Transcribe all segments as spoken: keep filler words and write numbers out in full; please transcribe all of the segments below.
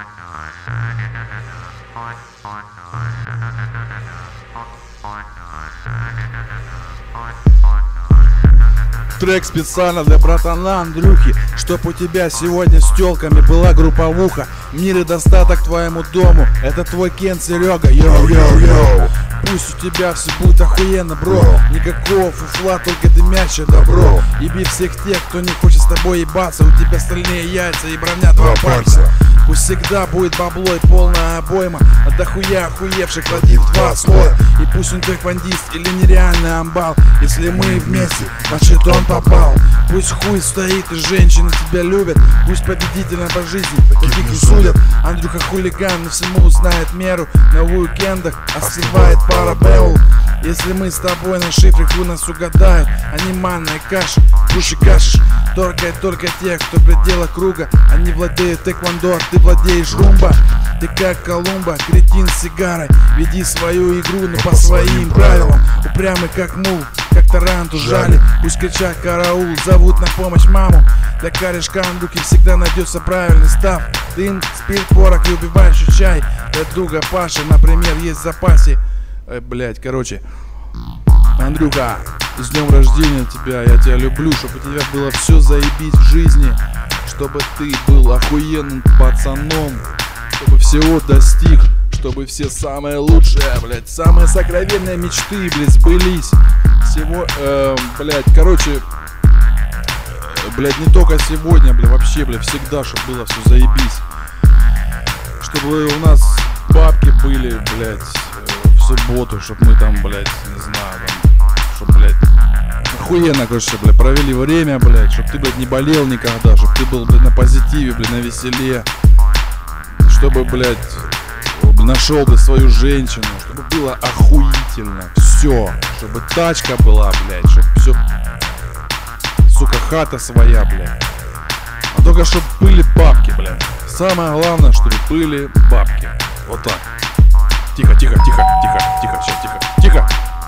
Трек специально для братана Андрюхи, чтоб у тебя сегодня с тёлками была групповуха. Мир и достаток твоему дому, это твой Кен Серега. Йоу-йоу-йоу. Пусть у тебя все будет охуенно, бро. Никакого фуфла, только дымящее добро. Еби всех тех, кто не хочет с тобой ебаться. У тебя стальные яйца и броня два пальца. Пусть всегда будет бабло и полная обойма. А дохуя охуевших кладит два слоя. И пусть он тэквондист или нереальный амбал. Если мы вместе, значит он попал. Пусть хуй стоит и женщины тебя любят. Пусть победителям по жизни таких и судят. Андрюха хулиган, но всему знает меру. На уикендах остывает пара бэул. Если мы с тобой на шифре, хуй нас угадают. Анимальная каша, пуши кашешь. Торкает только тех, кто предела круга. Они владеют тэквондо, а ты владеешь румба. Ты как Колумба, кретин с сигарой. Веди свою игру, но по своим правилам. Упрямый как мул, как таранту жали. Пусть кричат караул, зовут на помощь маму. Для корешка Андрюхи всегда найдется правильный став. Дым, спирт, порох и убивающий чай. Для друга Паши, например, есть в запасе. Эй, блять, короче, Андрюха, с днем рождения тебя, я тебя люблю, чтобы у тебя было все заебись в жизни, чтобы ты был охуенным пацаном, чтобы всего достиг, чтобы все самые лучшие, блять, самые сокровенные мечты, блять, сбылись. Всего, э, блять, короче, э, блять, не только сегодня, блять, вообще, блять, всегда, чтобы было все заебись, чтобы у нас бабки были, блять, в субботу, чтобы мы там, блять, не знаю, там, чтобы, блять, охуенно, короче, блядь, провели время, блядь, чтобы ты, блядь, не болел никогда, чтобы ты был, блядь, на позитиве, блядь, на веселе, чтобы, блядь, нашел бы свою женщину, чтобы было охуительно, все, чтобы тачка была, блядь, чтобы все, сука, хата своя, блядь, а только чтобы были бабки, блядь, самое главное, чтобы были бабки, вот так. Тихо, тихо, тихо, тихо, тихо, все, тихо, тихо.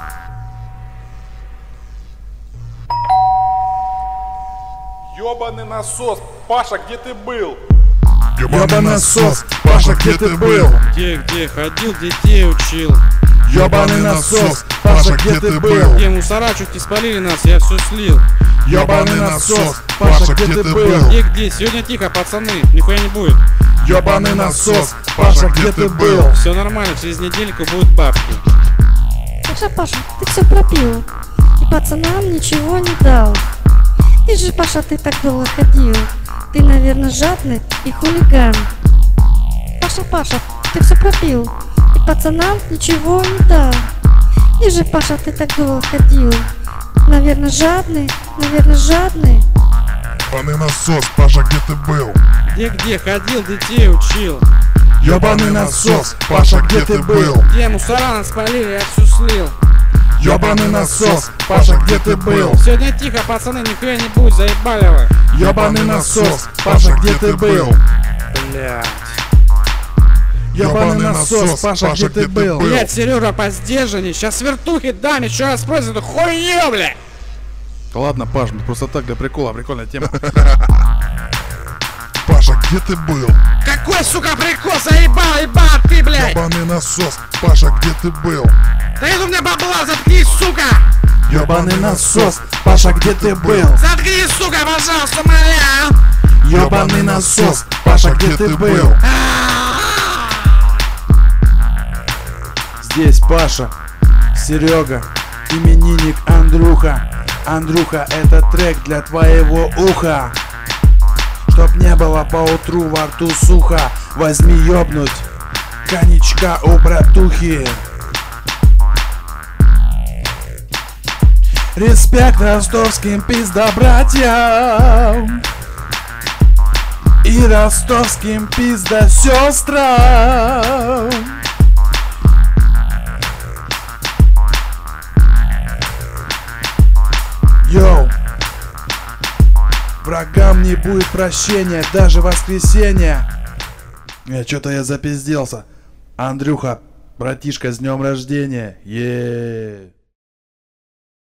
Ёбаный насос, Паша, где ты был? Ёбаный насос, Паша, где ты был? Где, где, ходил, детей учил. Ёбаный насос, Паша, где ты был? Где мусора чуть не спалили нас, я все слил. Ёбаный насос, Паша, где ты был? Где, где, сегодня тихо, пацаны, нихуя не будет. Ёбаный насос, Паша, где ты был? Все нормально, через недельку будут бабки. Паша, Паша, ты все пропил и пацанам ничего не дал. Ты же, Паша, ты так долго ходил. Ты, наверное, жадный и хулиган. Паша, Паша, ты все пропил и пацанам ничего не дал. Ты же, Паша, ты так долго ходил. Наверное, жадный, наверное, жадный. Ёбаный насос, Паша, где ты был? Где, где, ходил, детей учил. Ёбаный насос, Паша, где ты был? Где мусора нас спалили, я все слил. Ёбаный насос, Паша, где ты был? Сегодня тихо, пацаны, нихуя не будет, заебали вы. Ёбаный насос, Паша, где ты был? Блять. Ёбаный насос, Паша, где ты был? Блять, Сережа, по сдержанней, сейчас вертухи дам, еще раз спросят эту хуйню, блядь. Ладно, Паш, просто так для прикола, прикольная тема. Паша, где ты был? Какой, сука, прикол, заебал, ебал ты, блядь. Ёбаный насос, Паша, где ты был? Да это у меня бабла, заткнись, сука. Ёбаный насос, Паша, где ты был? Заткнись, сука, пожалуйста, моя. Ёбаный насос, Паша, где ты был? Здесь Паша, Серега, именинник Андрюха. Андрюха, это трек для твоего уха. Чтоб не было поутру во рту сухо, возьми ёбнуть коньячка у братухи. Респект ростовским пиздобратьям и ростовским пиздосестрам. Йоу, врагам не будет прощения, даже воскресенья. Э, Что-то я запизделся. Андрюха, братишка, с днем рождения. Еее.